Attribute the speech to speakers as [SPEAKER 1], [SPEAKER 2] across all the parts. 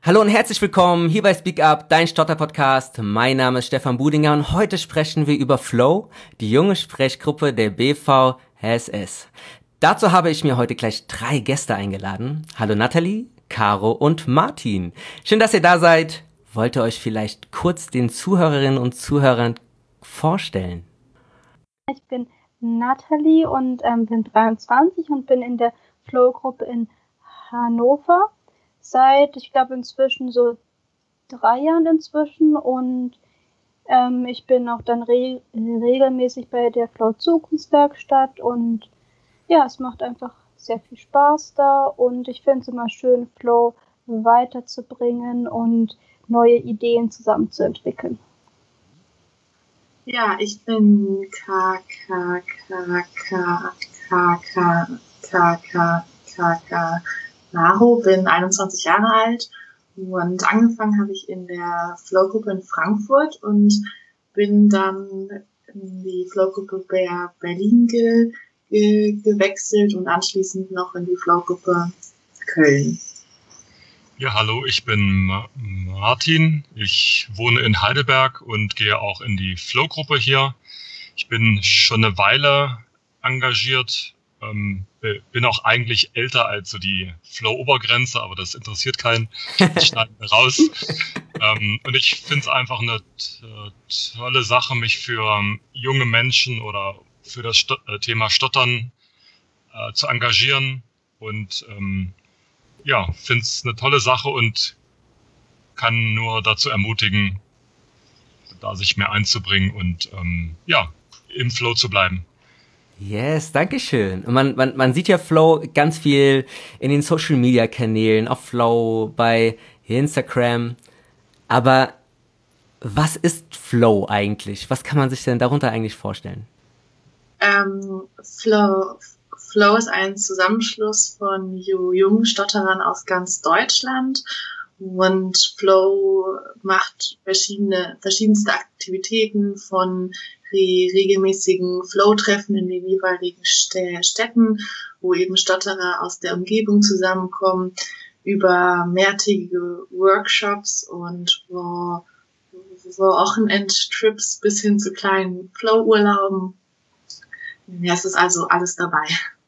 [SPEAKER 1] Hallo und herzlich willkommen hier bei Speak Up, dein Stotter-Podcast. Mein Name ist Stefan Budinger und heute sprechen wir über Flow, die junge Sprechgruppe der BVSS. Dazu habe ich mir heute gleich 3 Gäste eingeladen. Hallo Nathalie, Caro und Martin. Schön, dass ihr da seid. Wollt ihr euch vielleicht kurz den Zuhörerinnen und Zuhörern vorstellen?
[SPEAKER 2] Ich bin Nathalie und bin 23 und bin in der Flow-Gruppe in Hannover seit, ich glaube, inzwischen so 3 Jahren inzwischen und ich bin auch dann regelmäßig bei der Flow Zukunftswerkstatt und ja, es macht einfach sehr viel Spaß da und ich finde es immer schön, Flow weiterzubringen und neue Ideen zusammenzuentwickeln.
[SPEAKER 3] Ja, ich bin Maro, bin 21 Jahre alt und angefangen habe ich in der Flow-Gruppe in Frankfurt und bin dann in die Flow-Gruppe Berlin gewechselt und anschließend noch in die Flow-Gruppe Köln.
[SPEAKER 4] Ja, hallo, ich bin Martin. Ich wohne in Heidelberg und gehe auch in die Flow-Gruppe hier. Ich bin schon eine Weile engagiert, bin auch eigentlich älter als so die Flow-Obergrenze, aber das interessiert keinen. Das schneiden wir raus. Und ich finde es einfach eine tolle Sache, mich für junge Menschen oder für das Thema Stottern zu engagieren und ja, finde es eine tolle Sache und kann nur dazu ermutigen, da sich mehr einzubringen und ja, im Flow zu bleiben.
[SPEAKER 1] Yes, dankeschön. Und man sieht ja Flow ganz viel in den Social-Media-Kanälen, auf Flow, bei Instagram. Aber was ist Flow eigentlich? Was kann man sich denn darunter eigentlich vorstellen?
[SPEAKER 3] Flow ist ein Zusammenschluss von jungen Stotterern aus ganz Deutschland und Flow macht verschiedenste Aktivitäten von regelmäßigen Flow-Treffen in den jeweiligen Städten, wo eben Stotterer aus der Umgebung zusammenkommen, über mehrtägige Workshops und Wochenendtrips bis hin zu kleinen Flow-Urlauben. Ja, es ist also alles dabei.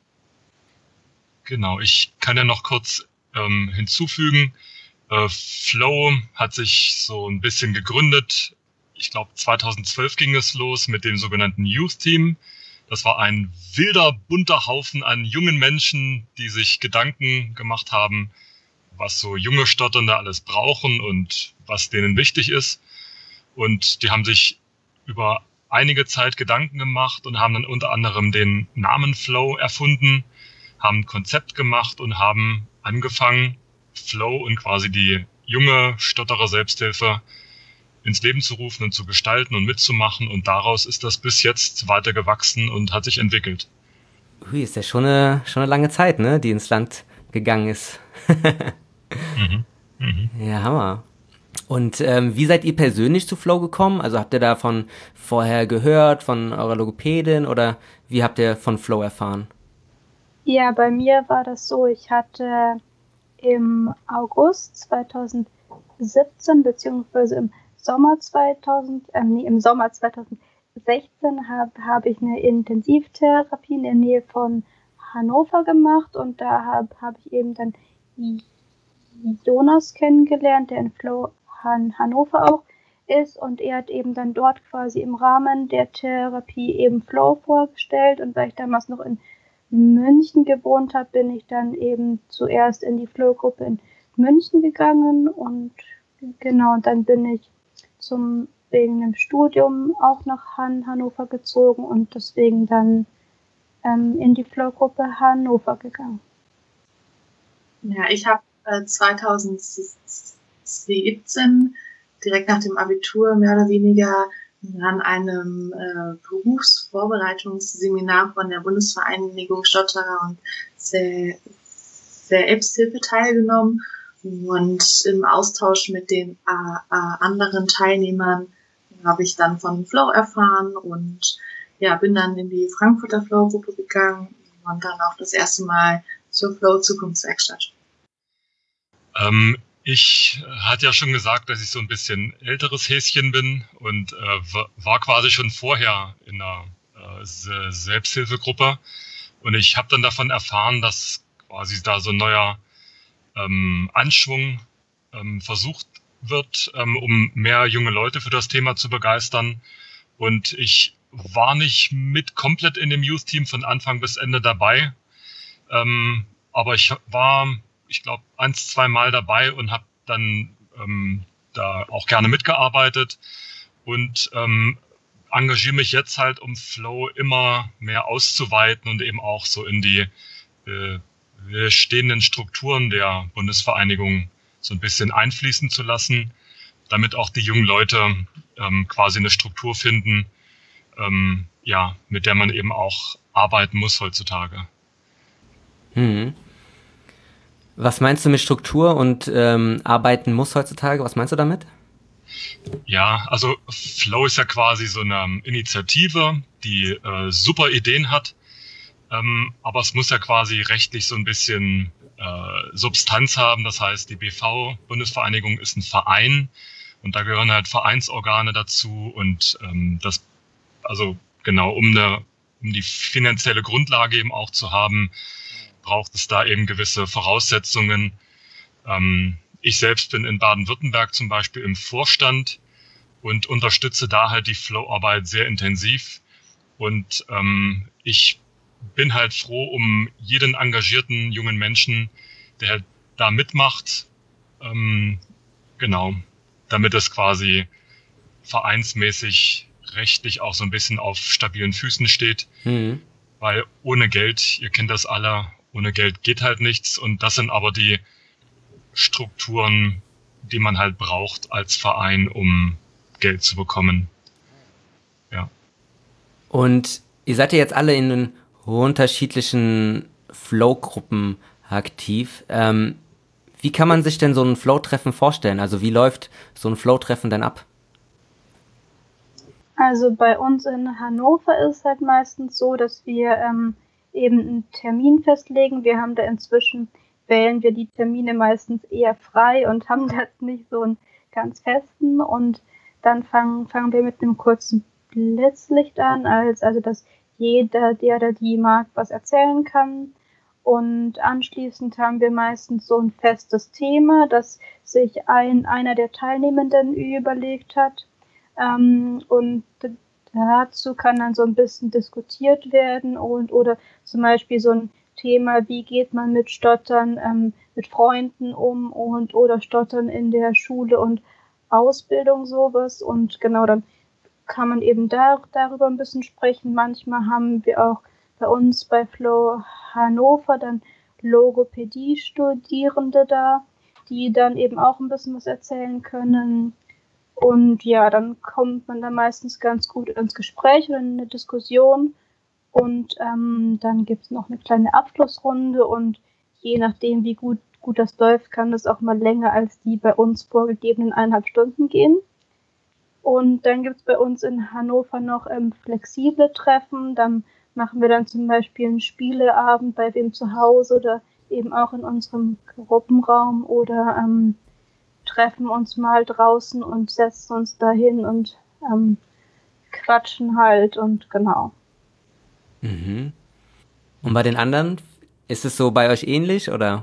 [SPEAKER 4] Genau, ich kann ja noch kurz hinzufügen, Flow hat sich so ein bisschen gegründet. Ich glaube 2012 ging es los mit dem sogenannten Youth Team. Das war ein wilder, bunter Haufen an jungen Menschen, die sich Gedanken gemacht haben, was so junge Stotternde alles brauchen und was denen wichtig ist. Und die haben sich über einige Zeit Gedanken gemacht und haben dann unter anderem den Namen Flow erfunden, haben ein Konzept gemacht und haben angefangen, Flow und quasi die junge Stotterer-Selbsthilfe ins Leben zu rufen und zu gestalten und mitzumachen. Und daraus ist das bis jetzt weiter gewachsen und hat sich entwickelt.
[SPEAKER 1] Ui, ist ja schon eine lange Zeit, ne, die ins Land gegangen ist. Ja, Hammer. Und wie seid ihr persönlich zu Flow gekommen? Also habt ihr davon vorher gehört, von eurer Logopädin oder wie habt ihr von Flow erfahren?
[SPEAKER 2] Ja, bei mir war das so, ich hatte im August 2017 beziehungsweise im Sommer 2016 habe ich eine Intensivtherapie in der Nähe von Hannover gemacht und da habe ich eben dann Jonas kennengelernt, der in Flow Hannover auch ist und er hat eben dann dort quasi im Rahmen der Therapie eben Flow vorgestellt und weil ich damals noch in München gewohnt habe, bin ich dann eben zuerst in die Flow-Gruppe in München gegangen und genau, und dann bin ich wegen dem Studium auch nach Hannover gezogen und deswegen dann in die Flow-Gruppe Hannover gegangen.
[SPEAKER 3] Ja, ich habe 2017 direkt nach dem Abitur mehr oder weniger an einem Berufsvorbereitungsseminar von der Bundesvereinigung Stotterer und Selbsthilfe teilgenommen und im Austausch mit den anderen Teilnehmern habe ich dann von Flow erfahren und ja, bin dann in die Frankfurter Flow-Gruppe gegangen und dann auch das erste Mal zur Flow Zukunftswerkstatt.
[SPEAKER 4] Ich hatte ja schon gesagt, dass ich so ein bisschen älteres Häschen bin und war quasi schon vorher in einer Selbsthilfegruppe. Und ich habe dann davon erfahren, dass quasi da so ein neuer Anschwung versucht wird, um mehr junge Leute für das Thema zu begeistern. Und ich war nicht mit komplett in dem Youth-Team von Anfang bis Ende dabei. Aber ich war, ich glaube, 1, 2 Mal dabei und habe dann da auch gerne mitgearbeitet und engagiere mich jetzt halt, um Flow immer mehr auszuweiten und eben auch so in die bestehenden Strukturen der Bundesvereinigung so ein bisschen einfließen zu lassen, damit auch die jungen Leute quasi eine Struktur finden, ja, mit der man eben auch arbeiten muss heutzutage.
[SPEAKER 1] Mhm. Was meinst du mit Struktur und arbeiten muss heutzutage? Was meinst du damit?
[SPEAKER 4] Ja, also Flow ist ja quasi so eine Initiative, die super Ideen hat, aber es muss ja quasi rechtlich so ein bisschen Substanz haben. Das heißt, die BV, Bundesvereinigung, ist ein Verein und da gehören halt Vereinsorgane dazu und das, also genau, um die finanzielle Grundlage eben auch zu haben, braucht es da eben gewisse Voraussetzungen. Ich selbst bin in Baden-Württemberg zum Beispiel im Vorstand und unterstütze da halt die Flow-Arbeit sehr intensiv. Und ich bin halt froh um jeden engagierten jungen Menschen, der halt da mitmacht. Genau, damit es quasi vereinsmäßig rechtlich auch so ein bisschen auf stabilen Füßen steht.
[SPEAKER 1] Mhm.
[SPEAKER 4] Weil ohne Geld, ihr kennt das alle, ohne Geld geht halt nichts. Und das sind aber die Strukturen, die man halt braucht als Verein, um Geld zu bekommen. Ja.
[SPEAKER 1] Und ihr seid ja jetzt alle in den unterschiedlichen Flow-Gruppen aktiv. Wie kann man sich denn so ein Flow-Treffen vorstellen? Also wie läuft so ein Flow-Treffen denn ab?
[SPEAKER 2] Also bei uns in Hannover ist es halt meistens so, dass wir eben einen Termin festlegen. Wir haben da inzwischen, wählen wir die Termine meistens eher frei und haben da nicht so einen ganz festen. Und dann fangen wir mit einem kurzen Blitzlicht an, also dass jeder, der oder die mag, was erzählen kann. Und anschließend haben wir meistens so ein festes Thema, das sich einer der Teilnehmenden überlegt hat. Und dazu kann dann so ein bisschen diskutiert werden oder zum Beispiel so ein Thema, wie geht man mit Stottern mit Freunden um oder Stottern in der Schule und Ausbildung sowas. Und genau, dann kann man eben darüber ein bisschen sprechen. Manchmal haben wir auch bei uns bei Flow Hannover dann Logopädie-Studierende da, die dann eben auch ein bisschen was erzählen können. Und ja, dann kommt man da meistens ganz gut ins Gespräch oder in eine Diskussion. Und dann gibt es noch eine kleine Abschlussrunde. Und je nachdem, wie gut das läuft, kann das auch mal länger als die bei uns vorgegebenen 1,5 Stunden gehen. Und dann gibt es bei uns in Hannover noch flexible Treffen. Dann machen wir dann zum Beispiel einen Spieleabend bei wem zu Hause oder eben auch in unserem Gruppenraum oder treffen uns mal draußen und setzen uns dahin und quatschen halt und genau.
[SPEAKER 1] Mhm. Und bei den anderen, ist es so bei euch ähnlich oder?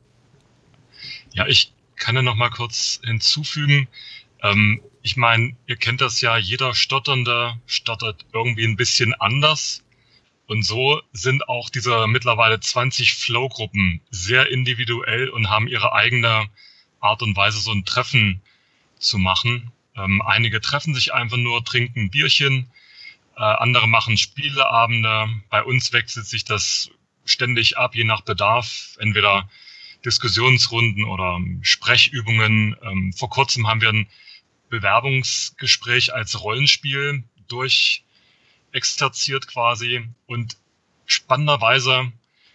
[SPEAKER 4] Ja, ich kann ja noch mal kurz hinzufügen. Ich meine, ihr kennt das ja, jeder Stotternde stottert irgendwie ein bisschen anders. Und so sind auch diese mittlerweile 20 Flow-Gruppen sehr individuell und haben ihre eigene Art und Weise, so ein Treffen zu machen. Einige treffen sich einfach nur, trinken ein Bierchen, andere machen Spieleabende. Bei uns wechselt sich das ständig ab, je nach Bedarf. Entweder Diskussionsrunden oder Sprechübungen. Vor kurzem haben wir ein Bewerbungsgespräch als Rollenspiel durchexerziert quasi. Und spannenderweise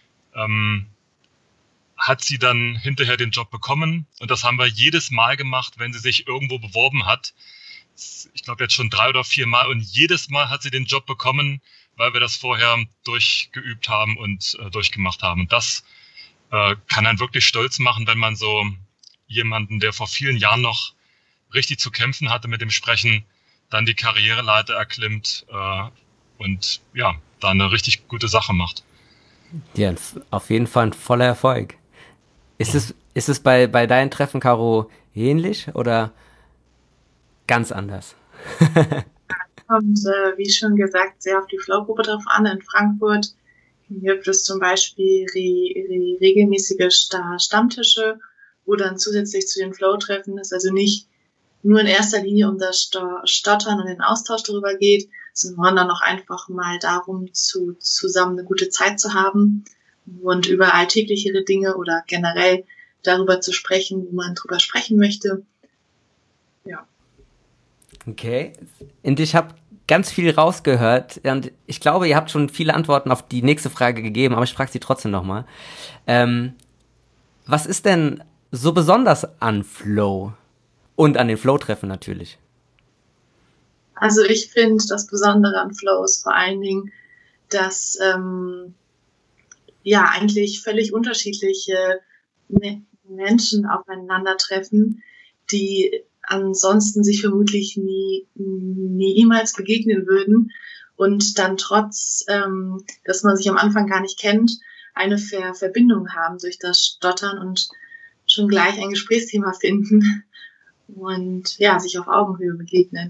[SPEAKER 4] hat sie dann hinterher den Job bekommen. Und das haben wir jedes Mal gemacht, wenn sie sich irgendwo beworben hat. Ich glaube jetzt schon 3 oder 4 Mal. Und jedes Mal hat sie den Job bekommen, weil wir das vorher durchgeübt haben und durchgemacht haben. Und das kann einen wirklich stolz machen, wenn man so jemanden, der vor vielen Jahren noch richtig zu kämpfen hatte mit dem Sprechen, dann die Karriereleiter erklimmt und ja, da eine richtig gute Sache macht.
[SPEAKER 1] Ja, auf jeden Fall ein voller Erfolg. Ist es bei deinen Treffen, Caro, ähnlich oder ganz anders?
[SPEAKER 3] Kommt, wie schon gesagt, sehr auf die Flow-Gruppe drauf an. In Frankfurt gibt es zum Beispiel regelmäßige Stammtische, wo dann zusätzlich zu den Flow-Treffen es also nicht nur in erster Linie um das Stottern und den Austausch darüber geht, sondern dann auch einfach mal darum, zusammen eine gute Zeit zu haben und über alltäglichere Dinge oder generell darüber zu sprechen, wo man drüber sprechen möchte. Ja.
[SPEAKER 1] Okay, und ich habe ganz viel rausgehört und ich glaube, ihr habt schon viele Antworten auf die nächste Frage gegeben, aber ich frage sie trotzdem nochmal. Was ist denn so besonders an Flow und an den Flow-Treffen natürlich?
[SPEAKER 3] Also ich finde, das Besondere an Flow ist vor allen Dingen, dass eigentlich völlig unterschiedliche Menschen aufeinandertreffen, die ansonsten sich vermutlich niemals begegnen würden und dann trotz, dass man sich am Anfang gar nicht kennt, eine Verbindung haben durch das Stottern und schon gleich ein Gesprächsthema finden und ja, sich auf Augenhöhe begegnen.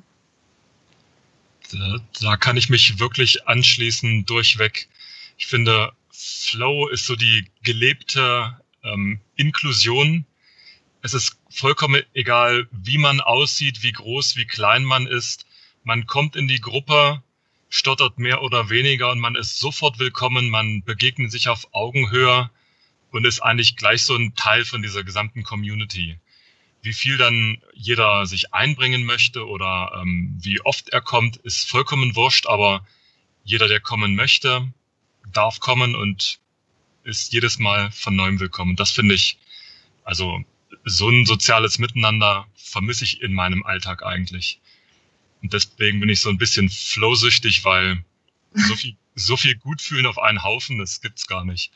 [SPEAKER 4] Da kann ich mich wirklich anschließen durchweg. Ich finde, Flow ist so die gelebte Inklusion. Es ist vollkommen egal, wie man aussieht, wie groß, wie klein man ist. Man kommt in die Gruppe, stottert mehr oder weniger und man ist sofort willkommen. Man begegnet sich auf Augenhöhe und ist eigentlich gleich so ein Teil von dieser gesamten Community. Wie viel dann jeder sich einbringen möchte oder wie oft er kommt, ist vollkommen wurscht, aber jeder, der kommen möchte, darf kommen und ist jedes Mal von neuem willkommen. Das finde ich, also so ein soziales Miteinander vermisse ich in meinem Alltag eigentlich. Und deswegen bin ich so ein bisschen flowsüchtig, weil so viel Gutfühlen auf einen Haufen, das gibt's gar nicht.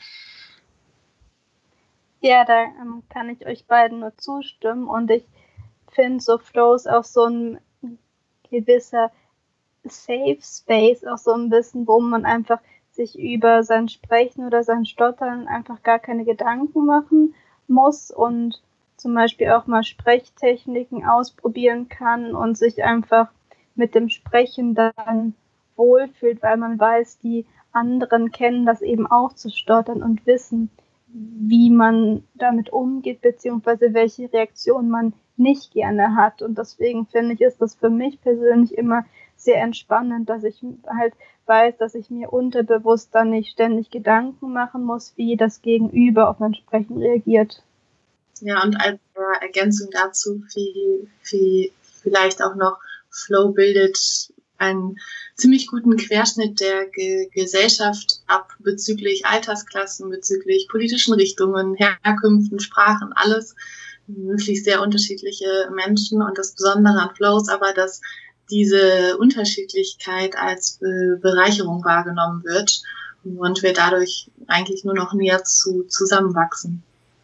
[SPEAKER 2] Ja, da kann ich euch beiden nur zustimmen und ich finde so Flow ist auch so ein gewisser Safe Space, auch so ein bisschen, wo man einfach sich über sein Sprechen oder sein Stottern einfach gar keine Gedanken machen muss und zum Beispiel auch mal Sprechtechniken ausprobieren kann und sich einfach mit dem Sprechen dann wohlfühlt, weil man weiß, die anderen kennen das eben auch zu stottern und wissen, wie man damit umgeht, beziehungsweise welche Reaktion man nicht gerne hat. Und deswegen finde ich, ist das für mich persönlich immer sehr entspannend, dass ich halt weiß, dass ich mir unterbewusst dann nicht ständig Gedanken machen muss, wie das Gegenüber auf mein Sprechen reagiert.
[SPEAKER 3] Ja, und als Ergänzung dazu vielleicht auch noch, Flow bildet einen ziemlich guten Querschnitt der Gesellschaft ab bezüglich Altersklassen, bezüglich politischen Richtungen, Herkünften, Sprachen, alles. Wirklich sehr unterschiedliche Menschen. Und das Besondere an Flow ist aber, dass diese Unterschiedlichkeit als Bereicherung wahrgenommen wird und wir dadurch eigentlich nur noch näher zusammenwachsen.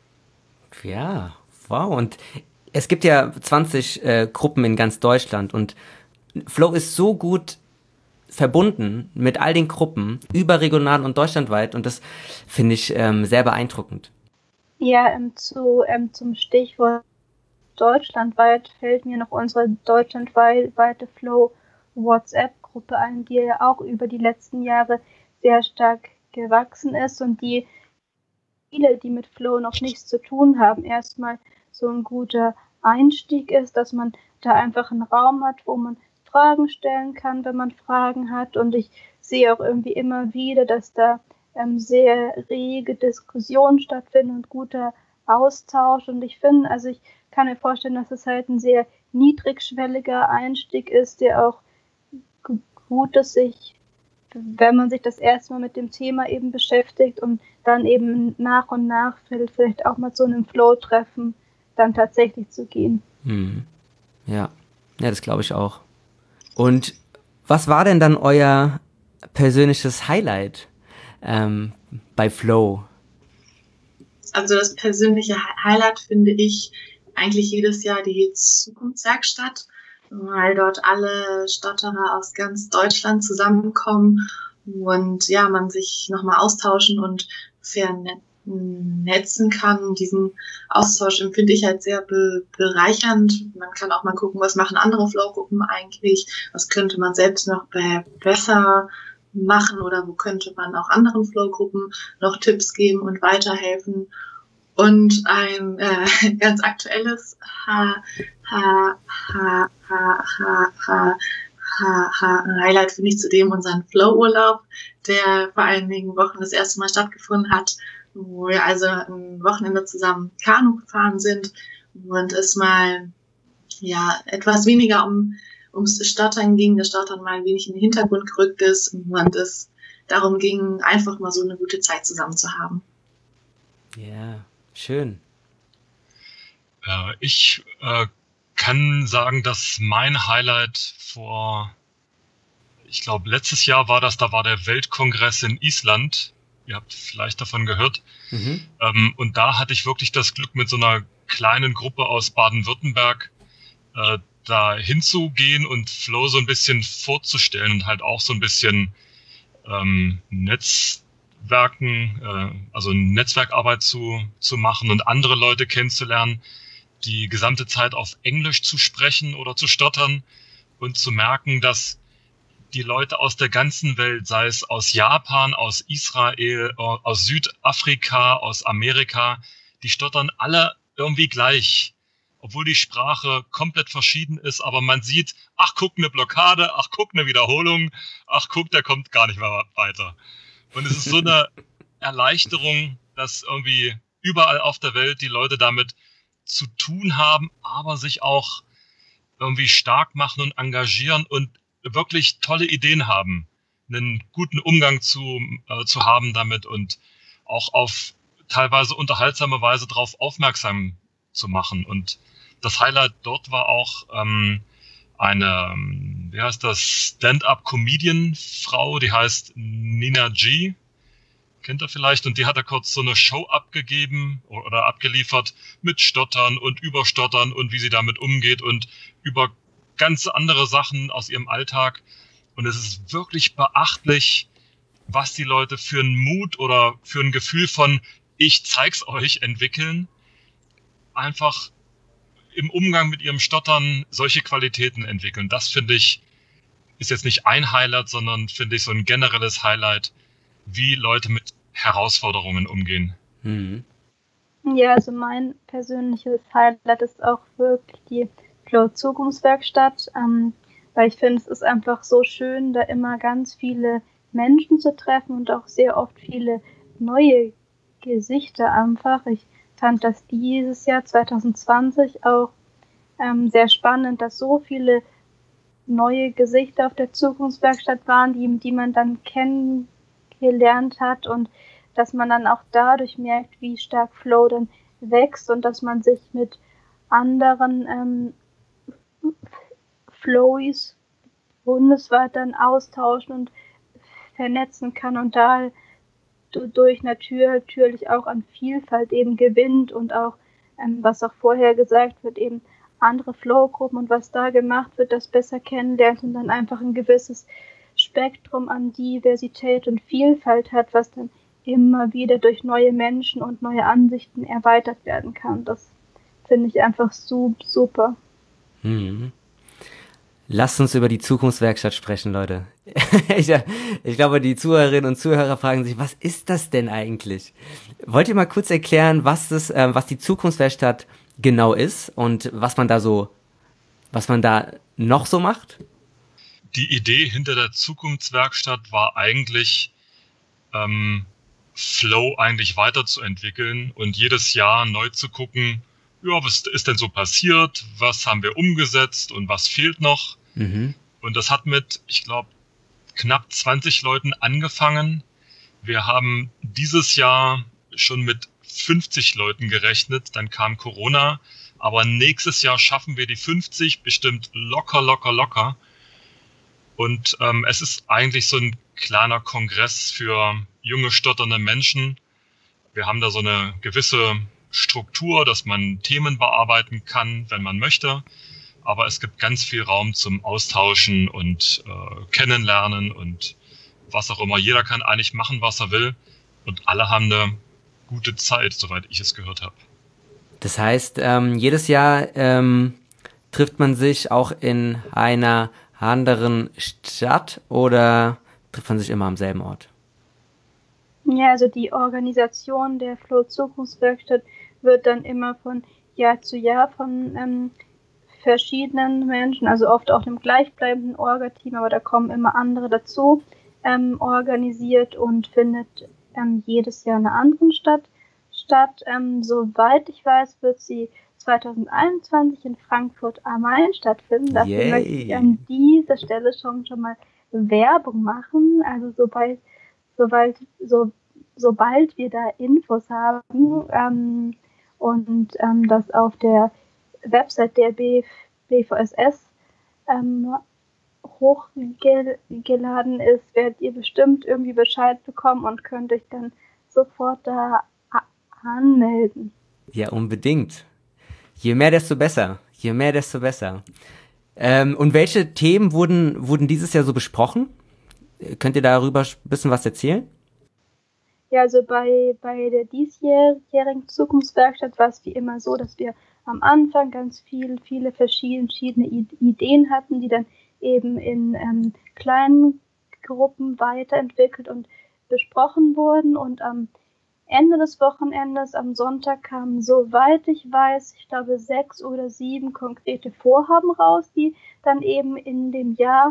[SPEAKER 1] Ja, wow. Und es gibt ja 20 Gruppen in ganz Deutschland und Flow ist so gut verbunden mit all den Gruppen, überregional und deutschlandweit und das finde ich sehr beeindruckend.
[SPEAKER 2] Ja, zum Stichwort deutschlandweit fällt mir noch unsere deutschlandweite Flow-WhatsApp-Gruppe ein, die ja auch über die letzten Jahre sehr stark gewachsen ist und die viele, die mit Flow noch nichts zu tun haben, erstmal so ein guter Einstieg ist, dass man da einfach einen Raum hat, wo man Fragen stellen kann, wenn man Fragen hat. Und ich sehe auch irgendwie immer wieder, dass da sehr rege Diskussionen stattfinden und guter Austausch. Und ich finde, also ich kann mir vorstellen, dass es halt ein sehr niedrigschwelliger Einstieg ist, der auch gut ist, wenn man sich das erste Mal mit dem Thema eben beschäftigt und dann eben nach und nach vielleicht auch mal zu einem Flow-Treffen dann tatsächlich zu gehen.
[SPEAKER 1] Ja, das glaube ich auch. Und was war denn dann euer persönliches Highlight bei Flow?
[SPEAKER 3] Also das persönliche Highlight finde ich eigentlich jedes Jahr die Zukunftswerkstatt, weil dort alle Stotterer aus ganz Deutschland zusammenkommen und ja, man sich nochmal austauschen und vernetzen kann. Diesen Austausch empfinde ich halt sehr bereichernd. Man kann auch mal gucken, was machen andere Flow-Gruppen eigentlich, was könnte man selbst noch besser machen oder wo könnte man auch anderen Flow-Gruppen noch Tipps geben und weiterhelfen. Und ein ganz aktuelles Highlight finde ich zudem unseren Flow-Urlaub, der vor einigen Wochen das erste Mal stattgefunden hat, wo wir also ein Wochenende zusammen Kanu gefahren sind und es mal ja etwas weniger ums Stottern ging, das Stottern mal ein wenig in den Hintergrund gerückt ist und es darum ging, einfach mal so eine gute Zeit zusammen zu haben.
[SPEAKER 1] Ja, schön.
[SPEAKER 4] Ich kann sagen, dass mein Highlight ich glaube, letztes Jahr war da war der Weltkongress in Island. Ihr habt vielleicht davon gehört.
[SPEAKER 1] Mhm.
[SPEAKER 4] Und da hatte ich wirklich das Glück, mit so einer kleinen Gruppe aus Baden-Württemberg da hinzugehen und Flow so ein bisschen vorzustellen und halt auch so ein bisschen Netzwerkarbeit zu machen und andere Leute kennenzulernen, die gesamte Zeit auf Englisch zu sprechen oder zu stottern und zu merken, dass die Leute aus der ganzen Welt, sei es aus Japan, aus Israel, aus Südafrika, aus Amerika, die stottern alle irgendwie gleich, obwohl die Sprache komplett verschieden ist, aber man sieht, ach guck, eine Blockade, ach guck, eine Wiederholung, ach guck, der kommt gar nicht mehr weiter. Und es ist so eine Erleichterung, dass irgendwie überall auf der Welt die Leute damit zu tun haben, aber sich auch irgendwie stark machen und engagieren und wirklich tolle Ideen haben, einen guten Umgang zu haben damit und auch auf teilweise unterhaltsame Weise darauf aufmerksam zu machen. Und das Highlight dort war auch eine, Stand-up-Comedian-Frau, die heißt Nina G. Kennt ihr vielleicht? Und die hat da kurz so eine Show abgegeben oder abgeliefert mit Stottern und Überstottern und wie sie damit umgeht und über ganz andere Sachen aus ihrem Alltag. Und es ist wirklich beachtlich, was die Leute für einen Mut oder für ein Gefühl von ich zeig's euch entwickeln. Einfach im Umgang mit ihrem Stottern solche Qualitäten entwickeln. Das finde ich, ist jetzt nicht ein Highlight, sondern finde ich so ein generelles Highlight, wie Leute mit Herausforderungen umgehen.
[SPEAKER 1] Mhm.
[SPEAKER 2] Ja, also mein persönliches Highlight ist auch wirklich die Flow-Zukunftswerkstatt, weil ich finde, es ist einfach so schön, da immer ganz viele Menschen zu treffen und auch sehr oft viele neue Gesichter einfach. Ich fand das dieses Jahr 2020 auch sehr spannend, dass so viele neue Gesichter auf der Zukunftswerkstatt waren, die man dann kennengelernt hat und dass man dann auch dadurch merkt, wie stark Flow dann wächst und dass man sich mit anderen Flowies bundesweit dann austauschen und vernetzen kann und da durch natürlich auch an Vielfalt eben gewinnt und auch, was auch vorher gesagt wird, eben andere Flow-Gruppen und was da gemacht wird, das besser kennenlernt und dann einfach ein gewisses Spektrum an Diversität und Vielfalt hat, was dann immer wieder durch neue Menschen und neue Ansichten erweitert werden kann. Das finde ich einfach super.
[SPEAKER 1] Mhm. Lasst uns über die Zukunftswerkstatt sprechen, Leute. Ich glaube, die Zuhörerinnen und Zuhörer fragen sich, was ist das denn eigentlich? Wollt ihr mal kurz erklären, was die Zukunftswerkstatt genau ist und was man da noch so macht?
[SPEAKER 4] Die Idee hinter der Zukunftswerkstatt war eigentlich, Flow eigentlich weiterzuentwickeln und jedes Jahr neu zu gucken, ja, was ist denn so passiert, was haben wir umgesetzt und was fehlt noch.
[SPEAKER 1] Mhm.
[SPEAKER 4] Und das hat mit, ich glaube, knapp 20 Leuten angefangen. Wir haben dieses Jahr schon mit 50 Leuten gerechnet, dann kam Corona, aber nächstes Jahr schaffen wir die 50 bestimmt locker. Und es ist eigentlich so ein kleiner Kongress für junge, stotternde Menschen. Wir haben da so eine gewisse Struktur, dass man Themen bearbeiten kann, wenn man möchte. Aber es gibt ganz viel Raum zum Austauschen und Kennenlernen und was auch immer. Jeder kann eigentlich machen, was er will. Und alle haben eine gute Zeit, soweit ich es gehört habe.
[SPEAKER 1] Das heißt, jedes Jahr trifft man sich auch in einer anderen Stadt oder trifft man sich immer am selben Ort?
[SPEAKER 2] Ja, also die Organisation der Flow Zukunftswerkstatt wird dann immer von Jahr zu Jahr von verschiedenen Menschen, also oft auch einem gleichbleibenden Orga-Team, aber da kommen immer andere dazu, organisiert und findet jedes Jahr in einer anderen Stadt statt. Soweit ich weiß, wird sie 2021 in Frankfurt am Main stattfinden. Dafür möchte ich an dieser Stelle schon mal Werbung machen. Also sobald wir da Infos haben und das auf der Website der BVSS hochgeladen ist, werdet ihr bestimmt irgendwie Bescheid bekommen und könnt euch dann sofort da anmelden.
[SPEAKER 1] Ja, unbedingt. Je mehr, desto besser. Je mehr, desto besser. Und welche Themen wurden dieses Jahr so besprochen? Könnt ihr darüber ein bisschen was erzählen?
[SPEAKER 2] Ja, also bei der diesjährigen Zukunftswerkstatt war es wie immer so, dass wir am Anfang ganz viele verschiedene Ideen hatten, die dann eben in kleinen Gruppen weiterentwickelt und besprochen wurden. Und am Ende des Wochenendes, am Sonntag, kamen, soweit ich weiß, ich glaube 6 oder 7 konkrete Vorhaben raus, die dann eben in dem Jahr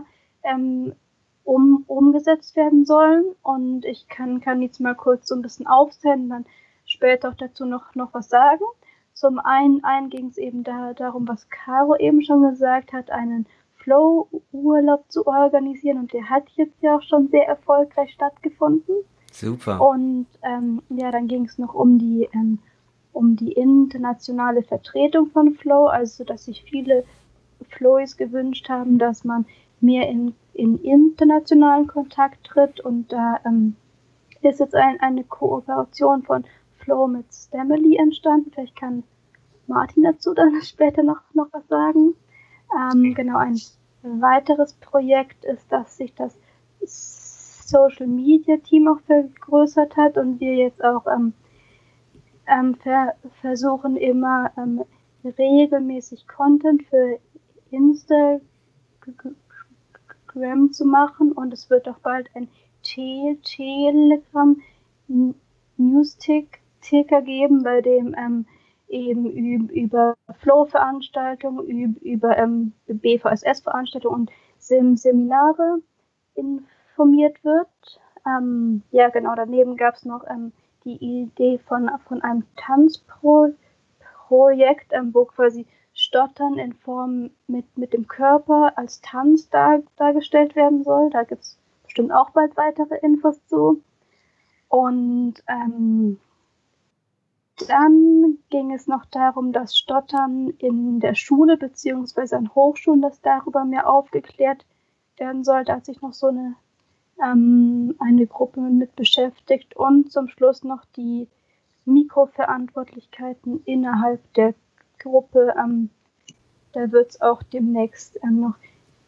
[SPEAKER 2] umgesetzt werden sollen. Und ich kann jetzt mal kurz so ein bisschen aufzählen und dann später auch dazu noch was sagen. Zum einen ging es eben darum, was Caro eben schon gesagt hat, einen Flow-Urlaub zu organisieren, und der hat jetzt ja auch schon sehr erfolgreich stattgefunden.
[SPEAKER 1] Super.
[SPEAKER 2] Und dann ging es noch um die internationale Vertretung von Flow, also dass sich viele Flowies gewünscht haben, dass man mehr in internationalen Kontakt tritt, und da ist jetzt eine Kooperation von Flow mit Stamily entstanden. Vielleicht kann Martin dazu dann später noch was sagen. Genau, ein weiteres Projekt ist, dass sich das Social Media Team auch vergrößert hat und wir jetzt auch versuchen immer regelmäßig Content für Instagram zu machen, und es wird auch bald ein Telegram News-Ticker geben, bei dem eben über Flow-Veranstaltungen, über BVSS-Veranstaltungen und Seminare informiert wird. Ja, genau, daneben gab es noch die Idee von einem Tanzprojekt, wo quasi Stottern in Form mit dem Körper als Tanz dargestellt werden soll. Da gibt es bestimmt auch bald weitere Infos zu. Und dann ging es noch darum, dass Stottern in der Schule bzw. an Hochschulen, dass darüber mehr aufgeklärt werden soll. Da hat sich noch so eine Gruppe mit beschäftigt, und zum Schluss noch die Mikroverantwortlichkeiten innerhalb der Gruppe. Da wird es auch demnächst noch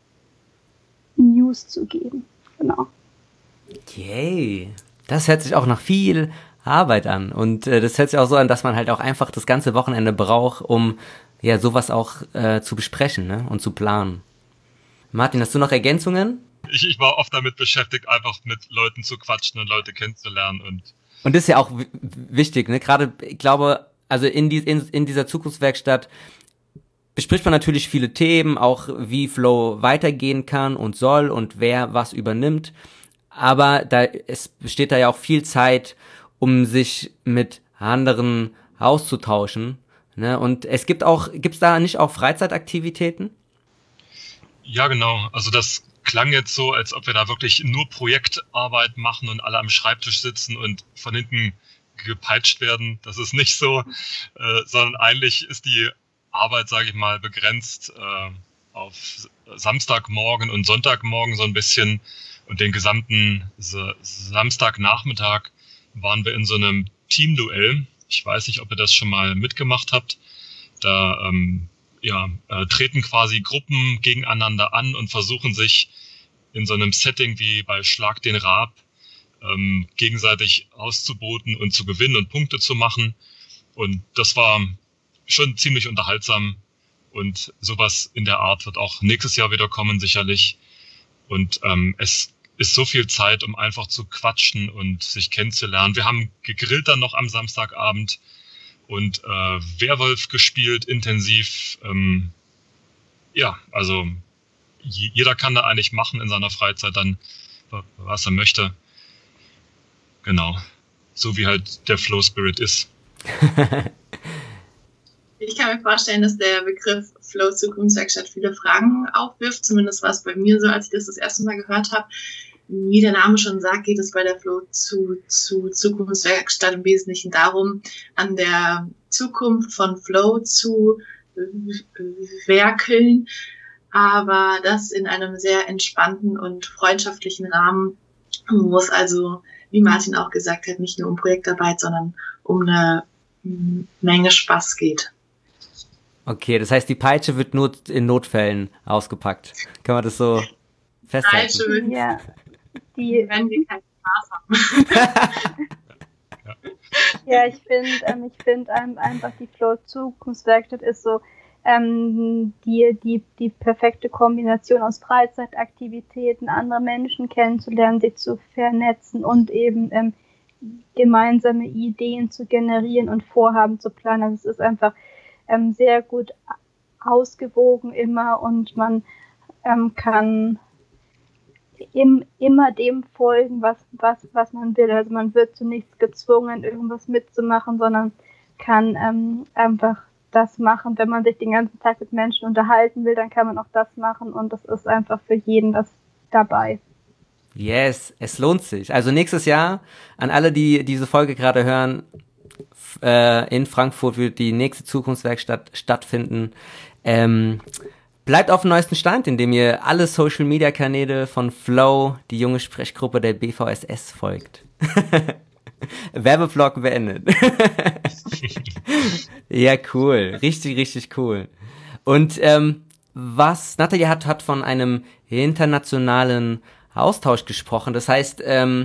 [SPEAKER 2] News zu geben. Genau.
[SPEAKER 1] Yay, das hört sich auch nach viel Arbeit an, und das hört sich auch so an, dass man halt auch einfach das ganze Wochenende braucht, um ja sowas auch zu besprechen, ne, und zu planen. Martin, hast du noch Ergänzungen?
[SPEAKER 4] Ich war oft damit beschäftigt, einfach mit Leuten zu quatschen und Leute kennenzulernen.
[SPEAKER 1] Und das ist ja auch wichtig, ne? Gerade, ich glaube, also in dieser Zukunftswerkstatt bespricht man natürlich viele Themen, auch wie Flow weitergehen kann und soll und wer was übernimmt. Aber es besteht da ja auch viel Zeit, um sich mit anderen auszutauschen, ne? Und gibt's da nicht auch Freizeitaktivitäten?
[SPEAKER 4] Ja, genau. Also das klang jetzt so, als ob wir da wirklich nur Projektarbeit machen und alle am Schreibtisch sitzen und von hinten gepeitscht werden. Das ist nicht so, sondern eigentlich ist die Arbeit, sage ich mal, begrenzt auf Samstagmorgen und Sonntagmorgen so ein bisschen, und den gesamten Samstagnachmittag waren wir in so einem Teamduell. Ich weiß nicht, ob ihr das schon mal mitgemacht habt. Da treten quasi Gruppen gegeneinander an und versuchen sich in so einem Setting wie bei Schlag den Raab gegenseitig auszuboten und zu gewinnen und Punkte zu machen. Und das war schon ziemlich unterhaltsam. Und sowas in der Art wird auch nächstes Jahr wieder kommen, sicherlich. Und es ist so viel Zeit, um einfach zu quatschen und sich kennenzulernen. Wir haben gegrillt dann noch am Samstagabend und Werwolf gespielt, intensiv. Also jeder kann da eigentlich machen in seiner Freizeit dann, was er möchte. Genau. So wie halt der Flow Spirit ist.
[SPEAKER 3] Ich kann mir vorstellen, dass der Begriff Flow Zukunftswerkstatt viele Fragen aufwirft. Zumindest war es bei mir so, als ich das erste Mal gehört habe. Wie der Name schon sagt, geht es bei der Flow Zukunftswerkstatt im Wesentlichen darum, an der Zukunft von Flow zu werkeln, aber das in einem sehr entspannten und freundschaftlichen Rahmen, wo es also, wie Martin auch gesagt hat, nicht nur um Projektarbeit, sondern um eine Menge Spaß geht.
[SPEAKER 1] Okay, das heißt, die Peitsche wird nur in Notfällen ausgepackt. Kann man das so festhalten?
[SPEAKER 3] Peitsche wird,
[SPEAKER 2] Ja,
[SPEAKER 3] wenn wir keinen Spaß haben.
[SPEAKER 2] ja, ich finde einfach die Flow Zukunftswerkstatt ist so die perfekte Kombination aus Freizeitaktivitäten, andere Menschen kennenzulernen, sich zu vernetzen und eben gemeinsame Ideen zu generieren und Vorhaben zu planen. Also es ist einfach sehr gut ausgewogen immer und man kann immer dem folgen, was man will. Also man wird zu nichts gezwungen, irgendwas mitzumachen, sondern kann einfach das machen. Wenn man sich den ganzen Tag mit Menschen unterhalten will, dann kann man auch das machen und das ist einfach für jeden was dabei.
[SPEAKER 1] Yes, es lohnt sich. Also nächstes Jahr, an alle, die diese Folge gerade hören, in Frankfurt wird die nächste Zukunftswerkstatt stattfinden. Bleibt auf dem neuesten Stand, indem ihr alle Social-Media-Kanäle von Flow, die junge Sprechgruppe der BVSS, folgt. Werbeblock beendet. Ja, cool. Richtig, richtig cool. Und was Natalie hat von einem internationalen Austausch gesprochen. Das heißt,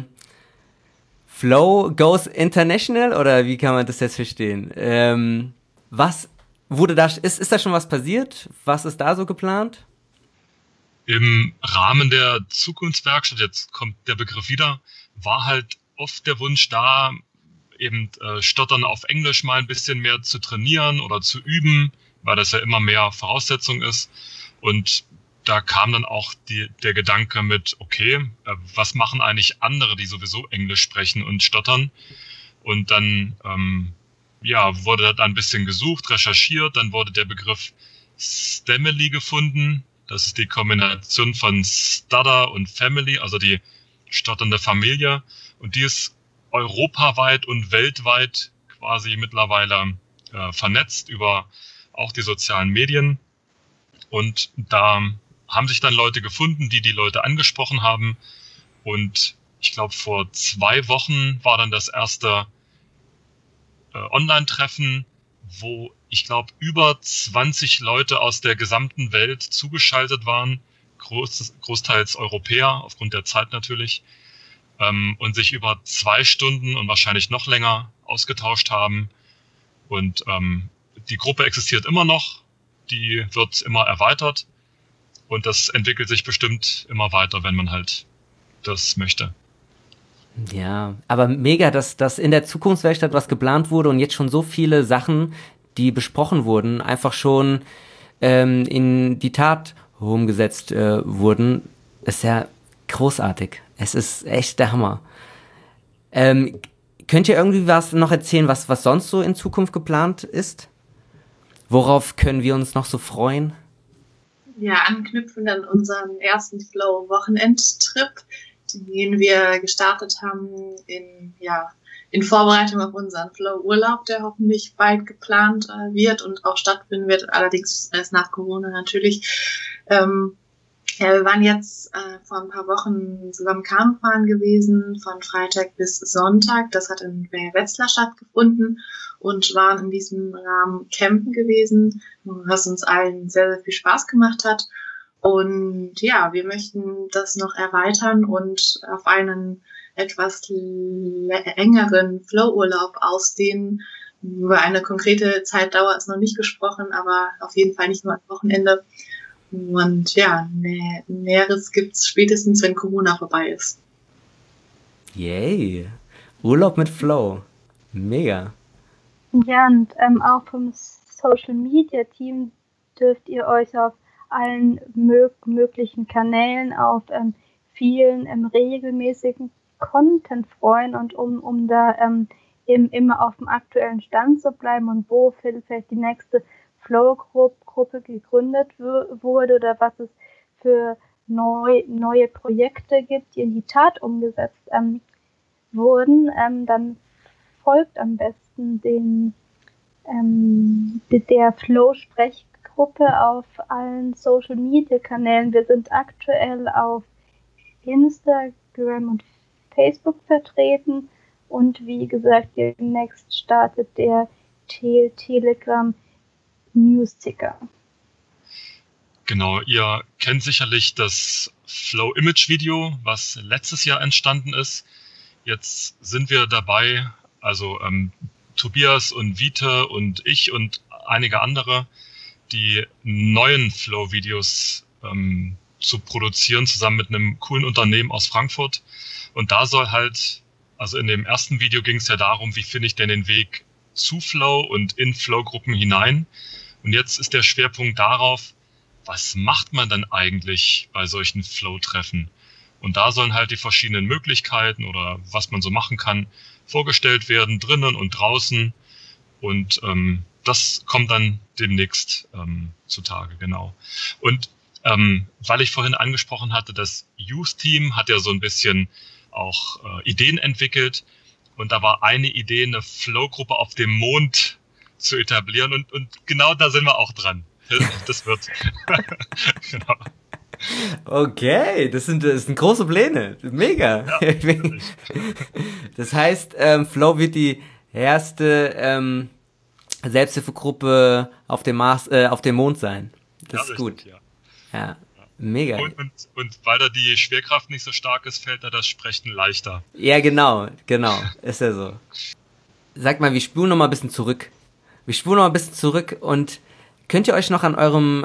[SPEAKER 1] Flow goes international, oder wie kann man das jetzt verstehen? Was wurde da, ist da schon was passiert? Was ist da so geplant?
[SPEAKER 4] Im Rahmen der Zukunftswerkstatt, jetzt kommt der Begriff wieder, war halt oft der Wunsch da, eben Stottern auf Englisch mal ein bisschen mehr zu trainieren oder zu üben, weil das ja immer mehr Voraussetzung ist. Und da kam dann auch der Gedanke mit, okay, was machen eigentlich andere, die sowieso Englisch sprechen und stottern? Und dann wurde da ein bisschen gesucht, recherchiert, dann wurde der Begriff Stamily gefunden. Das ist die Kombination von Stutter und Family, also die stotternde Familie. Und die ist europaweit und weltweit quasi mittlerweile vernetzt über auch die sozialen Medien. Und da haben sich dann Leute gefunden, die Leute angesprochen haben. Und ich glaube, vor 2 Wochen war dann das erste Online-Treffen, wo ich glaube, über 20 Leute aus der gesamten Welt zugeschaltet waren, großteils Europäer, aufgrund der Zeit natürlich, und sich über 2 Stunden und wahrscheinlich noch länger ausgetauscht haben. Und die Gruppe existiert immer noch, die wird immer erweitert und das entwickelt sich bestimmt immer weiter, wenn man halt das möchte.
[SPEAKER 1] Ja, aber mega, dass in der Zukunftswerkstatt was geplant wurde und jetzt schon so viele Sachen, die besprochen wurden, einfach schon in die Tat umgesetzt wurden. Ist ja großartig. Es ist echt der Hammer. Könnt ihr irgendwie was noch erzählen, was sonst so in Zukunft geplant ist? Worauf können wir uns noch so freuen?
[SPEAKER 3] Ja, anknüpfend an unseren ersten Flow-Wochenendtrip, den wir gestartet haben in Vorbereitung auf unseren Flow-Urlaub, der hoffentlich bald geplant wird und auch stattfinden wird, allerdings erst nach Corona natürlich. Ja, wir waren jetzt vor ein paar Wochen zusammen Kanufahren gewesen, von Freitag bis Sonntag. Das hat in Wetzlar stattgefunden und waren in diesem Rahmen campen gewesen, was uns allen sehr, sehr viel Spaß gemacht hat. Und ja, wir möchten das noch erweitern und auf einen etwas engeren Flow-Urlaub ausdehnen. Über eine konkrete Zeitdauer ist noch nicht gesprochen, aber auf jeden Fall nicht nur am Wochenende. Und ja, Näheres gibt's spätestens, wenn Corona vorbei ist.
[SPEAKER 1] Yay. Urlaub mit Flow. Mega.
[SPEAKER 2] Ja, und auch vom Social Media Team dürft ihr euch auf allen möglichen Kanälen auf vielen regelmäßigen Content freuen und um da eben immer auf dem aktuellen Stand zu bleiben und wo vielleicht die nächste Flow-Gruppe gegründet wurde oder was es für neue Projekte gibt, die in die Tat umgesetzt wurden, dann folgt am besten der Flow-Sprechgruppe auf allen Social-Media-Kanälen. Wir sind aktuell auf Instagram und Facebook vertreten und wie gesagt, demnächst startet der Telegram Newsticker.
[SPEAKER 4] Genau, ihr kennt sicherlich das Flow Image Video, was letztes Jahr entstanden ist. Jetzt sind wir dabei, also Tobias und Vite und ich und einige andere, die neuen Flow-Videos zu produzieren, zusammen mit einem coolen Unternehmen aus Frankfurt. Und da soll halt, also in dem ersten Video ging es ja darum, wie finde ich denn den Weg zu Flow und in Flow-Gruppen hinein. Und jetzt ist der Schwerpunkt darauf, was macht man dann eigentlich bei solchen Flow-Treffen? Und da sollen halt die verschiedenen Möglichkeiten oder was man so machen kann, vorgestellt werden, drinnen und draußen. Und das kommt dann demnächst zutage, genau. Und weil ich vorhin angesprochen hatte, das Youth-Team hat ja so ein bisschen auch Ideen entwickelt. Und da war eine Idee, eine Flow-Gruppe auf dem Mond zu etablieren. Und genau da sind wir auch dran. Das wird. Genau.
[SPEAKER 1] Okay, das sind große Pläne. Mega.
[SPEAKER 4] Ja,
[SPEAKER 1] das heißt, Flow wird die erste Selbsthilfegruppe auf dem Mond sein. Das ist
[SPEAKER 4] richtig,
[SPEAKER 1] gut.
[SPEAKER 4] Ja.
[SPEAKER 1] Ja, mega.
[SPEAKER 4] Und weil da die Schwerkraft nicht so stark ist, fällt da das Sprechen leichter.
[SPEAKER 1] Ja, genau. Ist ja so. Sag mal, wir spulen noch mal ein bisschen zurück. Und könnt ihr euch noch an eurem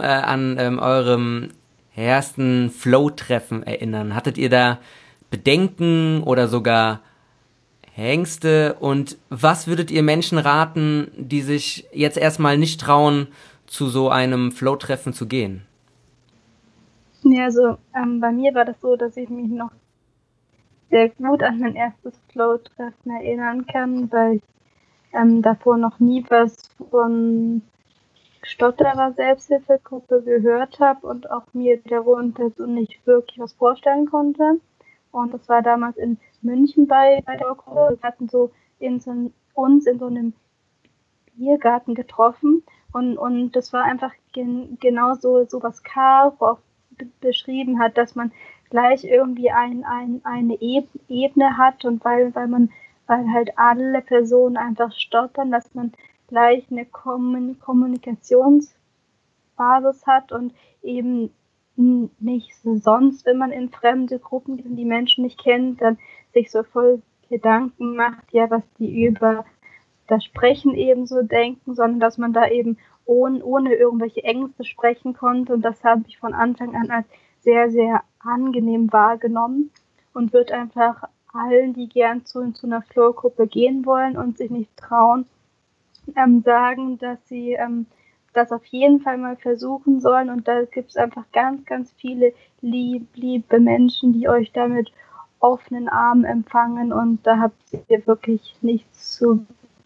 [SPEAKER 1] ersten Flow-Treffen erinnern? Hattet ihr da Bedenken oder sogar Ängste? Und was würdet ihr Menschen raten, die sich jetzt erstmal nicht trauen, zu so einem Flow-Treffen zu gehen?
[SPEAKER 2] Ja, also bei mir war das so, dass ich mich noch sehr gut an mein erstes Flow-Treffen erinnern kann, weil ich davor noch nie was von Stotterer Selbsthilfegruppe gehört habe und auch mir darunter so nicht wirklich was vorstellen konnte. Und das war damals in München bei der Gruppe. Wir hatten uns in so einem Biergarten getroffen und das war einfach genau so was Caro auch beschrieben hat, dass man gleich irgendwie eine Ebene hat und weil halt alle Personen einfach stottern, dass man gleich eine Kommunikationsbasis hat und eben nicht sonst, wenn man in fremde Gruppen geht und die Menschen nicht kennt, dann sich so voll Gedanken macht, ja, was die über das Sprechen eben so denken, sondern dass man da eben ohne irgendwelche Ängste sprechen konnte und das habe ich von Anfang an als sehr, sehr angenehm wahrgenommen und wird einfach allen, die gern zu einer Flow-Gruppe gehen wollen und sich nicht trauen, sagen, dass sie das auf jeden Fall mal versuchen sollen und da gibt es einfach ganz, ganz viele liebe Menschen, die euch da mit offenen Armen empfangen und da habt ihr wirklich nichts zu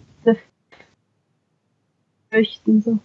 [SPEAKER 2] befürchten. So.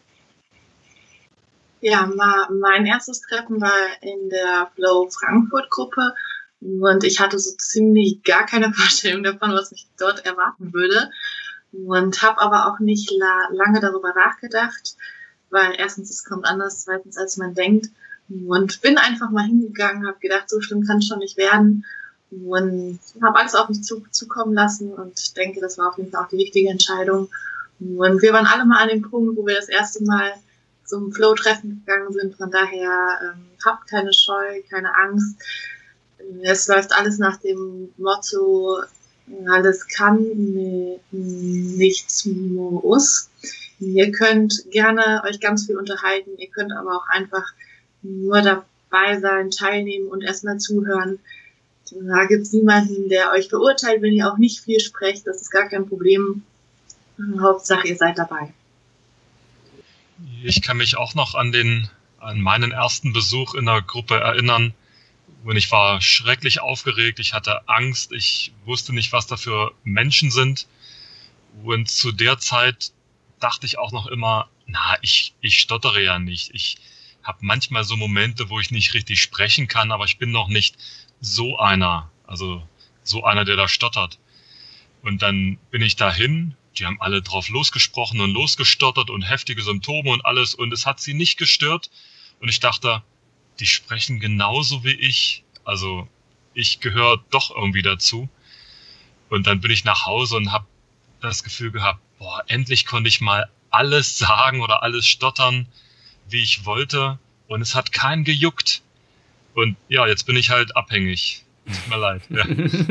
[SPEAKER 3] Ja, mein erstes Treffen war in der Flow Frankfurt Gruppe und ich hatte so ziemlich gar keine Vorstellung davon, was mich dort erwarten würde und habe aber auch nicht lange darüber nachgedacht, weil erstens, es kommt anders, zweitens, als man denkt Und bin einfach mal hingegangen, habe gedacht, so schlimm kann es schon nicht werden. Und habe alles auf mich zukommen lassen und denke, das war auf jeden Fall auch die richtige Entscheidung. Und wir waren alle mal an dem Punkt, wo wir das erste Mal zum Flow-Treffen gegangen sind. Von daher habt keine Scheu, keine Angst. Es läuft alles nach dem Motto, alles kann, nichts muss. Ihr könnt gerne euch ganz viel unterhalten, ihr könnt aber auch einfach nur dabei sein, teilnehmen und erstmal zuhören. Da gibt's niemanden, der euch verurteilt, wenn ihr auch nicht viel sprecht, das ist gar kein Problem. Hauptsache, ihr seid dabei.
[SPEAKER 4] Ich kann mich auch noch an meinen ersten Besuch in der Gruppe erinnern. Und ich war schrecklich aufgeregt, ich hatte Angst, ich wusste nicht, was da für Menschen sind. Und zu der Zeit dachte ich auch noch immer, ich stottere ja nicht. Ich habe manchmal so Momente, wo ich nicht richtig sprechen kann, aber ich bin noch nicht so einer, der da stottert. Und dann bin ich dahin, die haben alle drauf losgesprochen und losgestottert und heftige Symptome und alles und es hat sie nicht gestört. Und ich dachte, die sprechen genauso wie ich. Also ich gehöre doch irgendwie dazu. Und dann bin ich nach Hause und habe das Gefühl gehabt, endlich konnte ich mal alles sagen oder alles stottern, wie ich wollte. Und es hat keinen gejuckt. Und ja, jetzt bin ich halt abhängig. Tut mir leid. Ja.